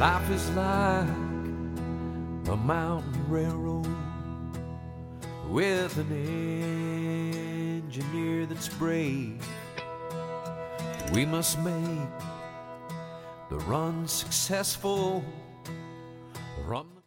Life is like a mountain railroad with an engineer that's brave. We must make the run successful. Run